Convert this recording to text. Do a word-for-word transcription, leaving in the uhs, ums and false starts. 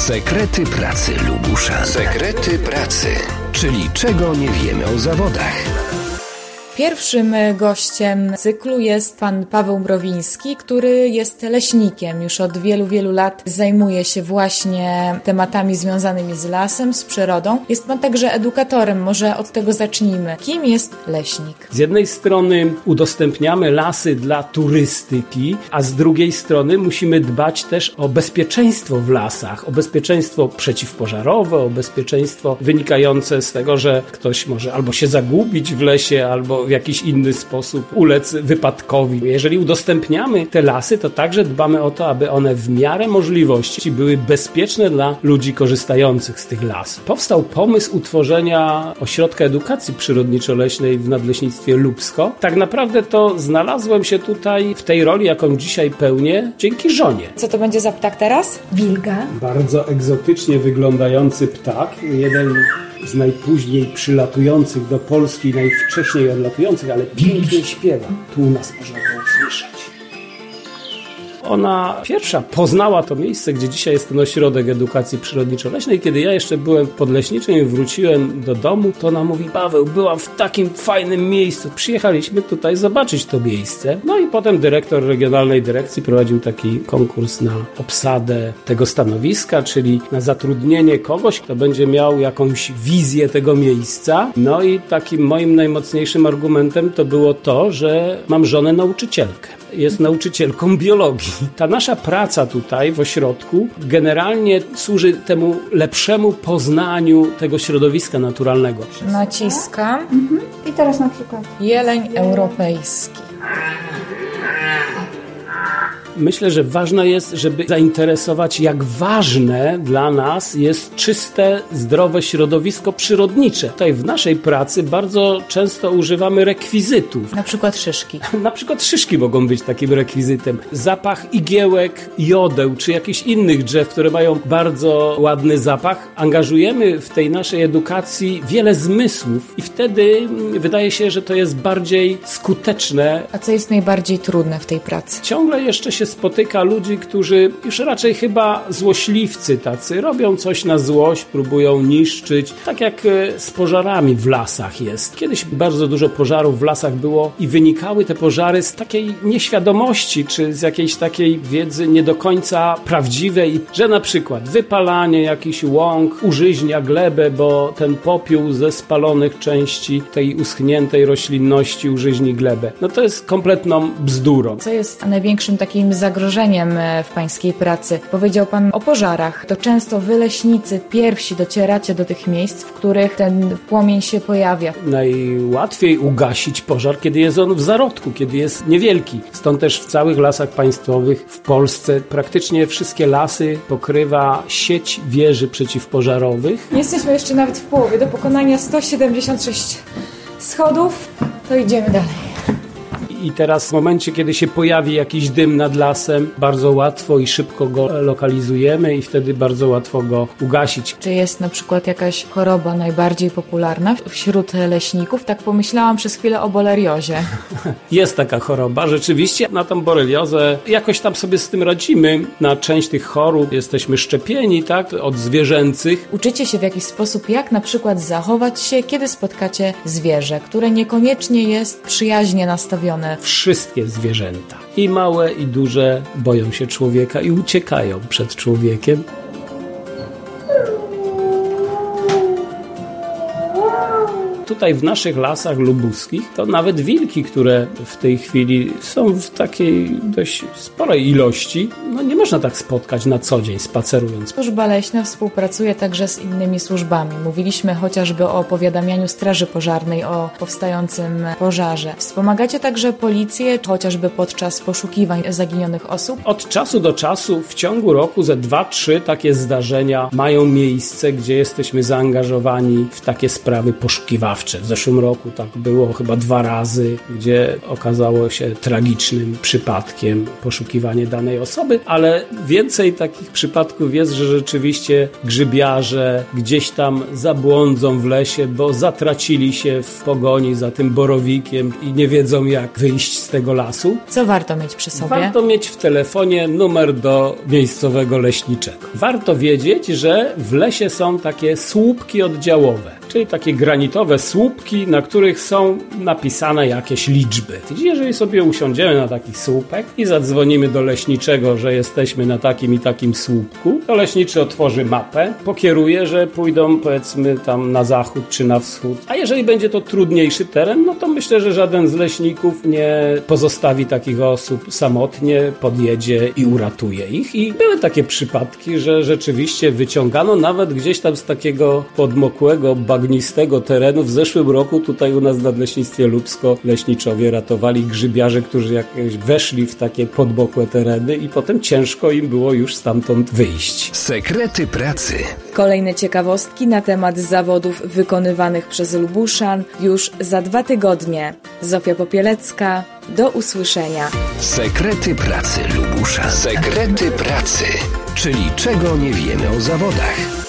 Sekrety pracy Lubusza. Sekrety pracy, czyli czego nie wiemy o zawodach. Pierwszym gościem cyklu jest pan Paweł Mrowiński, który jest leśnikiem. Już od wielu, wielu lat zajmuje się właśnie tematami związanymi z lasem, z przyrodą. Jest pan także edukatorem. Może od tego zacznijmy. Kim jest leśnik? Z jednej strony udostępniamy lasy dla turystyki, a z drugiej strony musimy dbać też o bezpieczeństwo w lasach, o bezpieczeństwo przeciwpożarowe, o bezpieczeństwo wynikające z tego, że ktoś może albo się zagubić w lesie, albo w jakiś inny sposób ulec wypadkowi. Jeżeli udostępniamy te lasy, to także dbamy o to, aby one w miarę możliwości były bezpieczne dla ludzi korzystających z tych lasów. Powstał pomysł utworzenia ośrodka edukacji przyrodniczo-leśnej w Nadleśnictwie Lubsko. Tak naprawdę to znalazłem się tutaj w tej roli, jaką dzisiaj pełnię, dzięki żonie. Co to będzie za ptak teraz? Wilga. Bardzo egzotycznie wyglądający ptak. Jeden z najpóźniej przylatujących do Polski, najwcześniej odlatujących, ale pięknie śpiewa. Tu nas można go usłyszeć. Ona pierwsza poznała to miejsce, gdzie dzisiaj jest ten ośrodek edukacji przyrodniczo-leśnej. Kiedy ja jeszcze byłem podleśniczym i wróciłem do domu, to ona mówi: Paweł, byłam w takim fajnym miejscu. Przyjechaliśmy tutaj zobaczyć to miejsce. No i potem dyrektor regionalnej dyrekcji prowadził taki konkurs na obsadę tego stanowiska, czyli na zatrudnienie kogoś, kto będzie miał jakąś wizję tego miejsca. No i takim moim najmocniejszym argumentem to było to, że mam żonę nauczycielkę. Jest nauczycielką biologii. Ta nasza praca tutaj w ośrodku generalnie służy temu lepszemu poznaniu tego środowiska naturalnego. Naciskam. Mhm. I teraz na przykład jeleń europejski. Myślę, że ważne jest, żeby zainteresować, jak ważne dla nas jest czyste, zdrowe środowisko przyrodnicze. Tutaj w naszej pracy bardzo często używamy rekwizytów. Na przykład szyszki. Na przykład szyszki mogą być takim rekwizytem. Zapach igiełek, jodeł czy jakichś innych drzew, które mają bardzo ładny zapach. Angażujemy w tej naszej edukacji wiele zmysłów i wtedy wydaje się, że to jest bardziej skuteczne. A co jest najbardziej trudne w tej pracy? Ciągle jeszcze się spotyka ludzi, którzy już raczej chyba złośliwcy tacy, robią coś na złość, próbują niszczyć, tak jak z pożarami w lasach jest. Kiedyś bardzo dużo pożarów w lasach było i wynikały te pożary z takiej nieświadomości, czy z jakiejś takiej wiedzy nie do końca prawdziwej, że na przykład wypalanie jakichś łąk użyźnia glebę, bo ten popiół ze spalonych części tej uschniętej roślinności użyźni glebę. No to jest kompletną bzdurą. Co jest największym takim zagrożeniem w pańskiej pracy? Powiedział pan o pożarach. To często wy, leśnicy, pierwsi docieracie do tych miejsc, w których ten płomień się pojawia. Najłatwiej ugasić pożar, kiedy jest on w zarodku, kiedy jest niewielki. Stąd też w całych lasach państwowych w Polsce praktycznie wszystkie lasy pokrywa sieć wieży przeciwpożarowych. Nie jesteśmy jeszcze nawet w połowie. Do pokonania sto siedemdziesiąt sześć schodów. To idziemy dalej. I teraz w momencie, kiedy się pojawi jakiś dym nad lasem, bardzo łatwo i szybko go lokalizujemy i wtedy bardzo łatwo go ugasić. Czy jest na przykład jakaś choroba najbardziej popularna wśród leśników? Tak pomyślałam przez chwilę o boreliozie. Jest taka choroba, rzeczywiście. Na tą boreliozę jakoś tam sobie z tym radzimy. Na część tych chorób jesteśmy szczepieni, tak, od zwierzęcych. Uczycie się w jakiś sposób, jak na przykład zachować się, kiedy spotkacie zwierzę, które niekoniecznie jest przyjaźnie nastawione. Wszystkie zwierzęta, i małe, i duże, boją się człowieka i uciekają przed człowiekiem. Tutaj w naszych lasach lubuskich to nawet wilki, które w tej chwili są w takiej dość sporej ilości, no nie można tak spotkać na co dzień spacerując. Służba leśna współpracuje także z innymi służbami. Mówiliśmy chociażby o powiadamianiu straży pożarnej o powstającym pożarze. Wspomagacie także policję, chociażby podczas poszukiwań zaginionych osób? Od czasu do czasu w ciągu roku ze dwa, trzy takie zdarzenia mają miejsce, gdzie jesteśmy zaangażowani w takie sprawy poszukiwawcze. zawsze. W zeszłym roku tak było chyba dwa razy, gdzie okazało się tragicznym przypadkiem poszukiwanie danej osoby, ale więcej takich przypadków jest, że rzeczywiście grzybiarze gdzieś tam zabłądzą w lesie, bo zatracili się w pogoni za tym borowikiem i nie wiedzą, jak wyjść z tego lasu. Co warto mieć przy sobie? Warto mieć w telefonie numer do miejscowego leśniczego. Warto wiedzieć, że w lesie są takie słupki oddziałowe, czyli takie granitowe słupki, na których są napisane jakieś liczby. Jeżeli sobie usiądziemy na taki słupek i zadzwonimy do leśniczego, że jesteśmy na takim i takim słupku, to leśniczy otworzy mapę, pokieruje, że pójdą powiedzmy tam na zachód czy na wschód. A jeżeli będzie to trudniejszy teren, no to myślę, że żaden z leśników nie pozostawi takich osób samotnie, podjedzie i uratuje ich. I były takie przypadki, że rzeczywiście wyciągano nawet gdzieś tam z takiego podmokłego, bagnistego terenu. W zeszłym roku tutaj u nas w Nadleśnictwie Lubsko leśniczowie ratowali grzybiarze, którzy jakieś weszli w takie podmokłe tereny i potem ciężko im było już stamtąd wyjść. Sekrety pracy. Kolejne ciekawostki na temat zawodów wykonywanych przez Lubuszan już za dwa tygodnie. Zofia Popielecka, do usłyszenia. Sekrety pracy Lubuszan. Sekrety pracy, czyli czego nie wiemy o zawodach.